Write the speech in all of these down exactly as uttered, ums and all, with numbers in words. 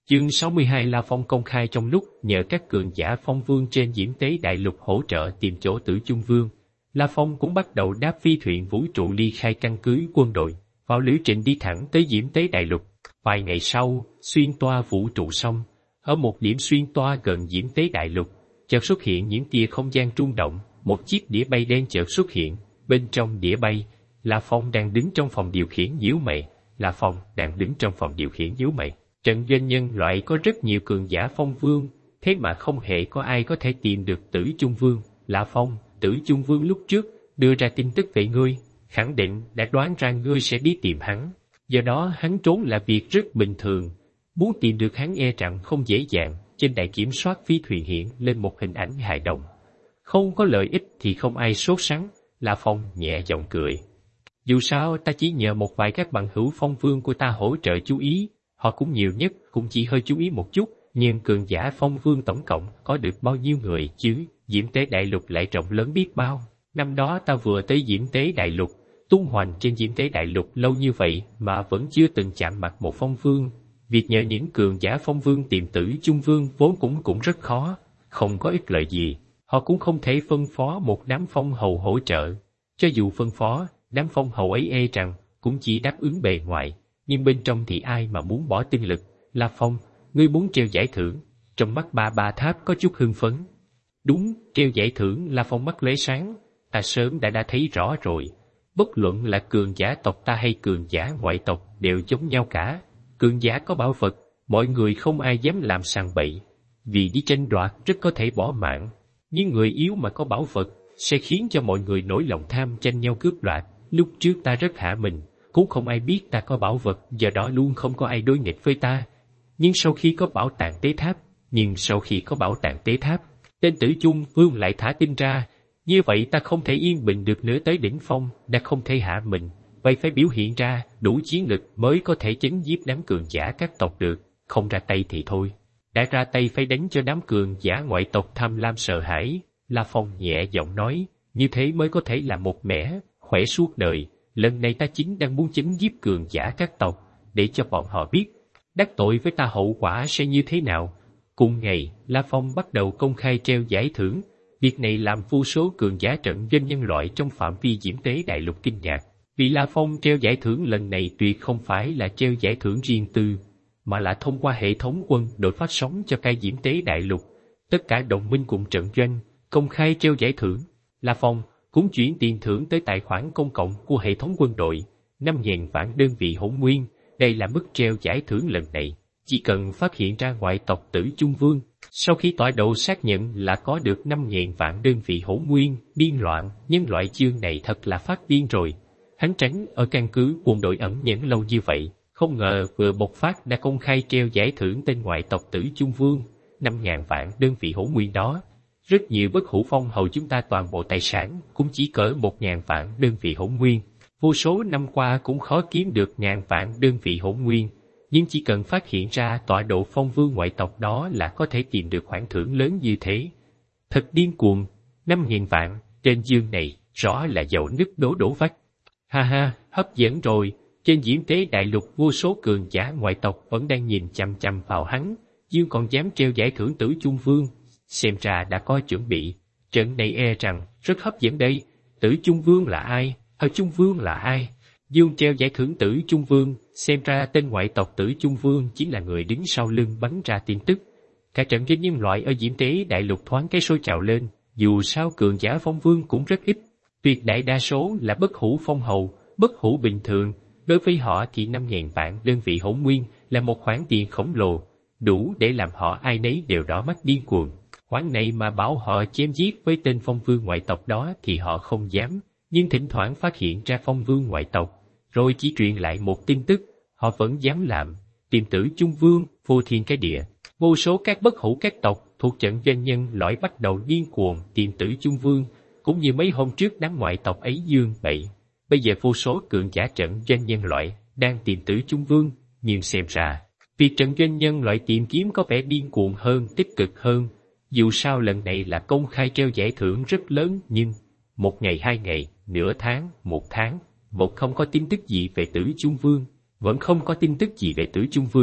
Chương sáu mươi hai La Phong công khai trong lúc nhờ các cường giả phong vương trên Diễm Tế Đại Lục hỗ trợ tìm chỗ Tử Chung Vương, La Phong cũng bắt đầu đáp phi thuyền vũ trụ ly khai căn cứ quân đội, vào lữ trình đi thẳng tới Diễm Tế Đại Lục. Vài ngày sau, xuyên toa vũ trụ xong, ở một điểm xuyên toa gần Diễm Tế Đại Lục, chợt xuất hiện những tia không gian rung động, một chiếc đĩa bay đen chợt xuất hiện, bên trong đĩa bay, La Phong đang đứng trong phòng điều khiển nhíu mày, La Phong đang đứng trong phòng điều khiển nhíu mày. Trận doanh nhân loại có rất nhiều cường giả phong vương, thế mà không hề có ai có thể tìm được Tử Chung Vương. La Phong, Tử Chung Vương lúc trước đưa ra tin tức về ngươi, khẳng định đã đoán ra ngươi sẽ đi tìm hắn. Do đó hắn trốn là việc rất bình thường, muốn tìm được hắn e rằng không dễ dàng. Trên đài kiểm soát phi thuyền hiện lên một hình ảnh hài đồng. Không có lợi ích thì không ai sốt sắng, La Phong nhẹ giọng cười. Dù sao ta chỉ nhờ một vài các bằng hữu phong vương của ta hỗ trợ chú ý, họ cũng nhiều nhất cũng chỉ hơi chú ý một chút, nhưng cường giả phong vương tổng cộng có được bao nhiêu người chứ? Diễm Tế Đại Lục lại rộng lớn biết bao. Năm đó ta vừa tới Diễm Tế Đại Lục, tung hoành trên Diễm Tế Đại Lục lâu như vậy mà vẫn chưa từng chạm mặt một phong vương. Việc nhờ những cường giả phong vương tìm Tử Chung Vương vốn cũng cũng rất khó, không có ích lợi gì. Họ cũng không thể phân phó một đám phong hầu hỗ trợ. Cho dù phân phó, đám phong hầu ấy e rằng cũng chỉ đáp ứng bề ngoài, nhưng bên trong thì ai mà muốn bỏ tinh lực. La Phong, ngươi muốn treo giải thưởng? Trong mắt Ba Ba Tháp có chút hưng phấn. Đúng, treo giải thưởng. La Phong mắt lóe sáng. Ta sớm đã đã thấy rõ rồi. Bất luận là cường giả tộc ta hay cường giả ngoại tộc đều giống nhau cả. Cường giả có bảo vật, mọi người không ai dám làm sàng bậy. Vì đi tranh đoạt rất có thể bỏ mạng. Nhưng người yếu mà có bảo vật sẽ khiến cho mọi người nổi lòng tham tranh nhau cướp đoạt. Lúc trước ta rất hạ mình, cũng không ai biết ta có bảo vật, do đó luôn không có ai đối nghịch với ta. Nhưng sau khi có bảo tàng tế tháp, nhưng sau khi có bảo tàng tế tháp, tên Tử Chung Vương lại thả tin ra. Như vậy ta không thể yên bình được nữa, tới đỉnh phong, đã không thể hạ mình. Vậy phải biểu hiện ra đủ chiến lực mới có thể chấn giết đám cường giả các tộc được, không ra tay thì thôi. Đã ra tay phải đánh cho đám cường giả ngoại tộc tham lam sợ hãi. La Phong nhẹ giọng nói, như thế mới có thể là một mẻ, khỏe suốt đời. Lần này ta chính đang muốn chấn giết cường giả các tộc, để cho bọn họ biết, đắc tội với ta hậu quả sẽ như thế nào. Cùng ngày, La Phong bắt đầu công khai treo giải thưởng. Việc này làm vô số cường giả trận doanh nhân loại trong phạm vi Diễm Tế Đại Lục kinh ngạc. Vì La Phong treo giải thưởng lần này tuyệt không phải là treo giải thưởng riêng tư, mà là thông qua hệ thống quân đội phát sóng cho cả Diễm Tế Đại Lục. Tất cả đồng minh cùng trận doanh, công khai treo giải thưởng. La Phong cũng chuyển tiền thưởng tới tài khoản công cộng của hệ thống quân đội, năm nghìn vạn đơn vị hỗn nguyên. Đây là mức treo giải thưởng lần này. Chỉ cần phát hiện ra ngoại tộc Tử Chung Vương, sau khi tọa độ xác nhận là có được năm nghìn vạn đơn vị hỗn nguyên, điên loạn, nhân loại chương này thật là phát điên rồi. Hắn tránh ở căn cứ quân đội ẩn nhẫn lâu như vậy, không ngờ vừa bộc phát đã công khai treo giải thưởng tên ngoại tộc Tử Chung Vương, năm nghìn vạn đơn vị hỗn nguyên đó. Rất nhiều bất hủ phong hầu chúng ta toàn bộ tài sản cũng chỉ cỡ một nghìn vạn đơn vị hỗn nguyên. Vô số năm qua cũng khó kiếm được ngàn vạn đơn vị hỗn nguyên, nhưng chỉ cần phát hiện ra tọa độ phong vương ngoại tộc đó là có thể tìm được khoản thưởng lớn như thế. Thật điên cuồng, năm nghìn vạn, trên dương này, rõ là dầu nứt đổ đổ vách. Ha ha, hấp dẫn rồi, trên Diễm Tế Đại Lục vô số cường giả ngoại tộc vẫn đang nhìn chằm chằm vào hắn, dương còn dám treo giải thưởng Tử Chung Vương, xem ra đã có chuẩn bị, trận này e rằng rất hấp dẫn đây. Tử Chung Vương là ai? Tử Chung Vương là ai? Dương treo giải thưởng Tử Chung Vương, xem ra tên ngoại tộc Tử Chung Vương chính là người đứng sau lưng bắn ra tin tức. Cả trận doanh nhân loại ở Diễm Tế Đại Lục thoáng cái sôi trào lên, dù sao cường giả phong vương cũng rất ít, tuyệt đại đa số là bất hủ phong hầu, bất hủ bình thường. Đối với họ thì năm nghìn vạn đơn vị hỗn nguyên là một khoản tiền khổng lồ, đủ để làm họ ai nấy đều đỏ mắt điên cuồng. Khoản này mà bảo họ chém giết với tên phong vương ngoại tộc đó thì họ không dám, nhưng thỉnh thoảng phát hiện ra phong vương ngoại tộc, rồi chỉ truyền lại một tin tức, họ vẫn dám làm, tìm Tử Chung Vương, vô thiên cái địa. Vô số các bất hủ các tộc thuộc trận doanh nhân loại bắt đầu điên cuồng tìm Tử Chung Vương, cũng như mấy hôm trước đám ngoại tộc ấy dương bậy. Bây giờ vô số cường giả trận doanh nhân loại đang tìm Tử Chung Vương, nhưng xem ra, việc trận doanh nhân loại tìm kiếm có vẻ điên cuồng hơn, tích cực hơn. Dù sao lần này là công khai treo giải thưởng rất lớn, nhưng một ngày, hai ngày, nửa tháng, một tháng, một không có tin tức gì về Tử Chung Vương, vẫn không có tin tức gì về Tử Chung Vương.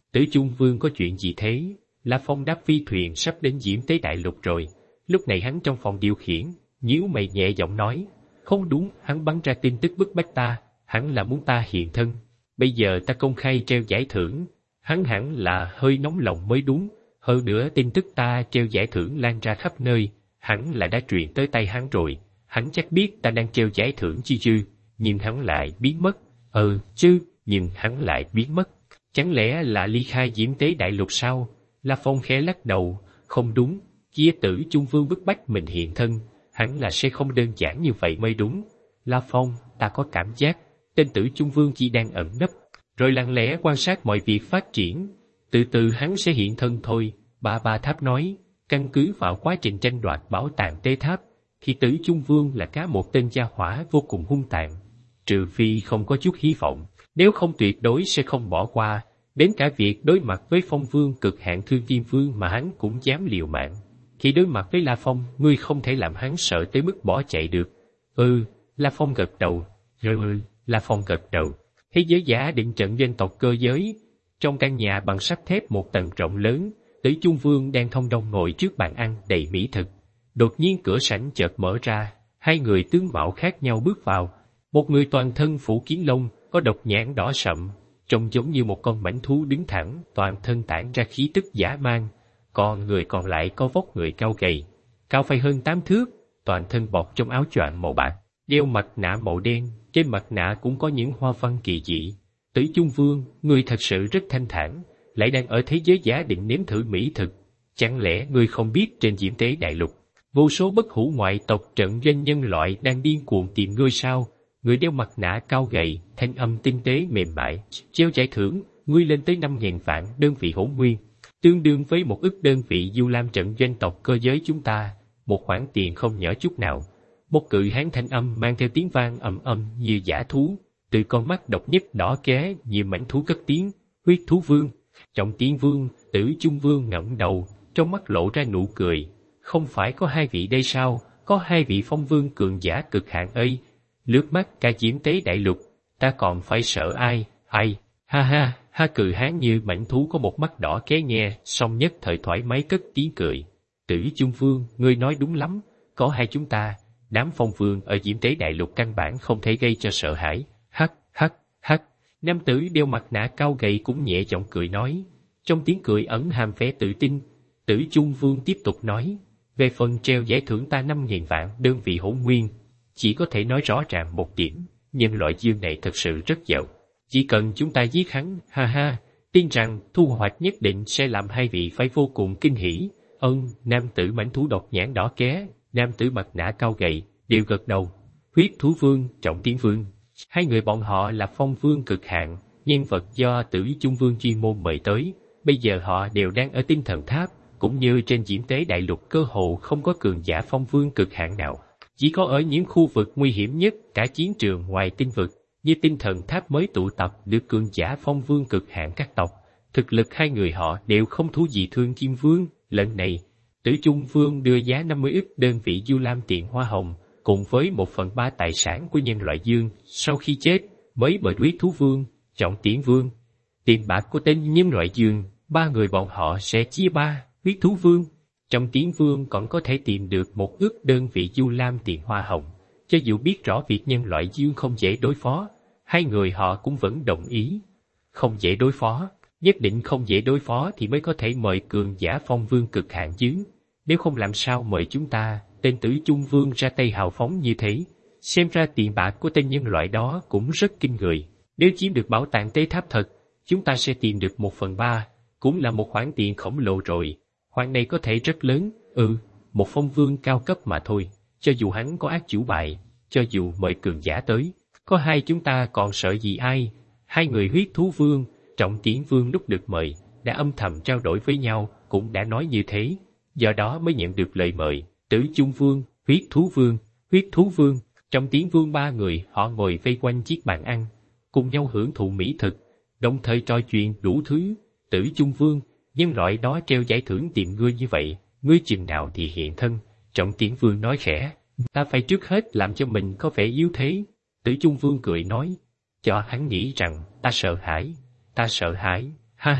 Tử Chung Vương có chuyện gì thế? La Phong đáp phi thuyền sắp đến Diễm Tế Đại Lục rồi. Lúc này hắn trong phòng điều khiển, nhíu mày nhẹ giọng nói. Không đúng, hắn bắn ra tin tức bức bách ta, hắn là muốn ta hiện thân. Bây giờ ta công khai treo giải thưởng, hắn hẳn là hơi nóng lòng mới đúng. Hơn nữa tin tức ta treo giải thưởng lan ra khắp nơi, hẳn là đã truyền tới tay hắn rồi. Hắn chắc biết ta đang treo giải thưởng chi chứ, nhưng hắn lại biến mất. Ừ, chứ, nhưng hắn lại biến mất. Chẳng lẽ là ly khai Diễm Tế Đại Lục sao? La Phong khẽ lắc đầu, không đúng, kia Tử Chung Vương bức bách mình hiện thân, hẳn là sẽ không đơn giản như vậy mới đúng. La Phong, ta có cảm giác, tên Tử Chung Vương chỉ đang ẩn nấp, rồi lặng lẽ quan sát mọi việc phát triển. Từ từ hắn sẽ hiện thân thôi, Ba Ba Tháp nói, căn cứ vào quá trình tranh đoạt bảo tàng Tế Tháp, thì Tử Chung Vương là cá một tên gia hỏa vô cùng hung tàn. Trừ phi không có chút hy vọng, nếu không tuyệt đối sẽ không bỏ qua, đến cả việc đối mặt với Phong Vương cực hạn Thương Kim Vương mà hắn cũng dám liều mạng. Khi đối mặt với La Phong, ngươi không thể làm hắn sợ tới mức bỏ chạy được. Ừ, La Phong gật đầu. Rồi ừ, La Phong gật đầu. Thế giới giả định trận doanh tộc cơ giới. Trong căn nhà bằng sắt thép một tầng rộng lớn, Tử Chung Vương đang thông dong ngồi trước bàn ăn đầy mỹ thực. Đột nhiên cửa sảnh chợt mở ra, hai người tướng mạo khác nhau bước vào. Một người toàn thân phủ kiến lông, có độc nhãn đỏ sậm, trông giống như một con mãnh thú đứng thẳng, toàn thân tản ra khí tức dã man. Còn người còn lại có vóc người cao gầy, cao phải hơn tám thước, toàn thân bọc trong áo choàng màu bạc, đeo mặt nạ màu đen, trên mặt nạ cũng có những hoa văn kỳ dị. Tử Chung Vương, người thật sự rất thanh thản, lại đang ở thế giới giả định nếm thử mỹ thực. Chẳng lẽ ngươi không biết trên Diễm Tế Đại Lục, vô số bất hủ ngoại tộc trận doanh nhân loại đang điên cuồng tìm ngươi sao? Người đeo mặt nạ cao gầy, thanh âm tinh tế mềm mại, treo giải thưởng, ngươi lên tới năm ngàn vạn đơn vị hỗn nguyên, tương đương với một ức đơn vị du lam trận doanh tộc cơ giới chúng ta, một khoản tiền không nhỏ chút nào. Một cự hán thanh âm mang theo tiếng vang ầm ầm như dã thú, từ con mắt độc nhất đỏ ké như mãnh thú cất tiếng, huyết thú vương. Trọng Tiến Vương, Tử Chung Vương ngẩng đầu, trong mắt lộ ra nụ cười. Không phải có hai vị đây sao? Có hai vị phong vương cường giả cực hạn ấy. Lướt mắt cả Diễm Tế Đại Lục, ta còn phải sợ ai? Ai? Ha ha, ha cự hán như mãnh thú có một mắt đỏ ké nghe, song nhất thời thoải mái cất tiếng cười. Tử Chung Vương, ngươi nói đúng lắm, có hai chúng ta, đám phong vương ở Diễm Tế Đại Lục căn bản không thể gây cho sợ hãi. Hắc, hắc, hắc. Nam tử đeo mặt nạ cao gầy cũng nhẹ giọng cười nói, trong tiếng cười ẩn hàm vẻ tự tin. Tử Chung Vương tiếp tục nói, về phần treo giải thưởng ta năm nghìn vạn đơn vị hỗn nguyên, chỉ có thể nói rõ ràng một điểm, nhân loại dương này thật sự rất giàu. Chỉ cần chúng ta giết hắn, ha ha, tin rằng thu hoạch nhất định sẽ làm hai vị phải vô cùng kinh hỉ. Ân, nam tử mãnh thú độc nhãn đỏ ké, nam tử mặt nạ cao gầy, đều gật đầu. Huyết thú vương, Trọng Tiến Vương, hai người bọn họ là phong vương cực hạn, nhân vật do Tử Chung Vương chuyên môn mời tới. Bây giờ họ đều đang ở tinh thần tháp, cũng như trên Diễm Tế Đại Lục cơ hồ không có cường giả phong vương cực hạn nào. Chỉ có ở những khu vực nguy hiểm nhất cả chiến trường ngoài tinh vực, như tinh thần tháp mới tụ tập được cường giả phong vương cực hạn các tộc. Thực lực hai người họ đều không thua gì Thương Kim Vương. Lần này, Tử Chung Vương đưa giá năm mươi ức đơn vị du lam tiền hoa hồng, cùng với một phần ba tài sản của nhân loại dương sau khi chết, mới bởi Huyết thú vương, Trọng Tiến Vương. Tiền bạc của tên nhân loại dương, ba người bọn họ sẽ chia ba. Huyết thú vương, Trọng Tiến Vương còn có thể tìm được một ước đơn vị du lam tiền hoa hồng. Cho dù biết rõ việc nhân loại dương không dễ đối phó, hai người họ cũng vẫn đồng ý. Không dễ đối phó, nhất định không dễ đối phó thì mới có thể mời cường giả phong vương cực hạn chứ. Nếu không làm sao mời chúng ta, tên Tử Chung Vương ra tay hào phóng như thế. Xem ra tiền bạc của tên nhân loại đó cũng rất kinh người. Nếu chiếm được bảo tàng Tế Tháp thật, chúng ta sẽ tìm được một phần ba, cũng là một khoản tiền khổng lồ rồi. Khoản này có thể rất lớn, ừ, một phong vương cao cấp mà thôi. Cho dù hắn có ác chủ bài, cho dù mời cường giả tới, có hai chúng ta còn sợ gì ai? Hai người Huyết thú vương, Trọng Tiến Vương lúc được mời, đã âm thầm trao đổi với nhau, cũng đã nói như thế. Do đó mới nhận được lời mời. Tử Chung Vương, Huyết thú vương, Huyết thú vương, Trọng Tiến Vương ba người họ ngồi vây quanh chiếc bàn ăn, cùng nhau hưởng thụ mỹ thực, đồng thời trò chuyện đủ thứ. Tử Chung Vương, nhân loại đó treo giải thưởng tìm ngươi như vậy, ngươi chừng nào thì hiện thân? Trọng Tiến Vương nói khẽ, ta phải trước hết làm cho mình có vẻ yếu thế. Tử Chung Vương cười nói, cho hắn nghĩ rằng ta sợ hãi, ta sợ hãi, ha ha,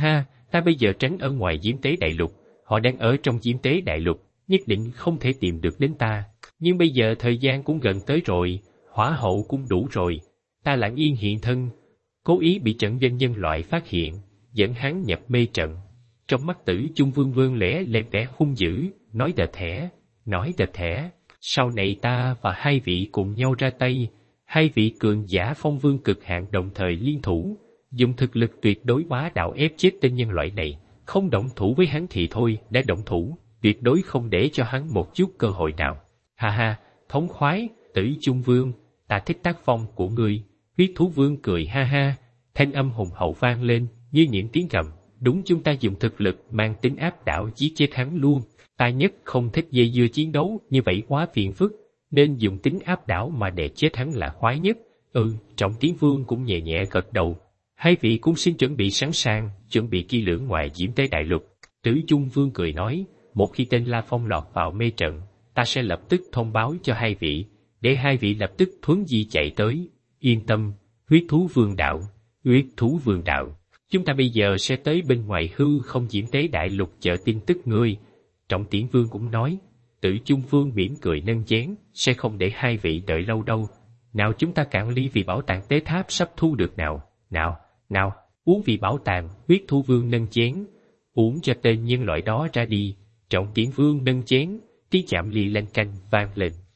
ta bây giờ tránh ở ngoài Diễm Tế Đại Lục, họ đang ở trong Diễm Tế Đại Lục, nhất định không thể tìm được đến ta. Nhưng bây giờ thời gian cũng gần tới rồi, hỏa hậu cũng đủ rồi. Ta lặng yên hiện thân, cố ý bị trận doanh nhân loại phát hiện, dẫn hắn nhập mê trận. Trong mắt Tử Chung Vương Vương lẻ lên vẻ hung dữ, nói đệt thẻ, nói đệt thẻ. Sau này ta và hai vị cùng nhau ra tay, hai vị cường giả phong vương cực hạn đồng thời liên thủ, dùng thực lực tuyệt đối bá đạo ép chết tên nhân loại này. Không động thủ với hắn thì thôi, đã động thủ, tuyệt đối không để cho hắn một chút cơ hội nào. Ha ha, thống khoái, Tử Chung Vương, ta thích tác phong của ngươi. Huyết Thú Vương cười ha ha, thanh âm hùng hậu vang lên như những tiếng gầm. Đúng, chúng ta dùng thực lực mang tính áp đảo giết chết hắn luôn. Ta nhất không thích dây dưa chiến đấu, như vậy quá phiền phức, nên dùng tính áp đảo mà để chết hắn là khoái nhất. Ừ, Trọng Tiến Vương cũng nhẹ nhẹ gật đầu. Hai vị cũng xin chuẩn bị sẵn sàng, chuẩn bị kỹ lưỡng ngoài Diễm Tế Đại Lục. Tử Chung Vương cười nói, một khi tên La Phong lọt vào mê trận, ta sẽ lập tức thông báo cho hai vị, để hai vị lập tức thuấn di chạy tới. Yên tâm, Huyết Thú Vương đạo, Huyết Thú Vương đạo, chúng ta bây giờ sẽ tới bên ngoài hư không Diễm Tế Đại Lục chờ tin tức ngươi. Trọng Tiễn Vương cũng nói. Tử Chung Vương mỉm cười nâng chén, sẽ không để hai vị đợi lâu đâu. Nào chúng ta cạn ly vì bảo tàng tế tháp sắp thu được nào. Nào, nào, uống vì bảo tàng. Huyết Thú Vương nâng chén, uống cho tên nhân loại đó ra đi. Trọng Tiễn Vương nâng chén, tiếng chạm ly lanh canh vang lên.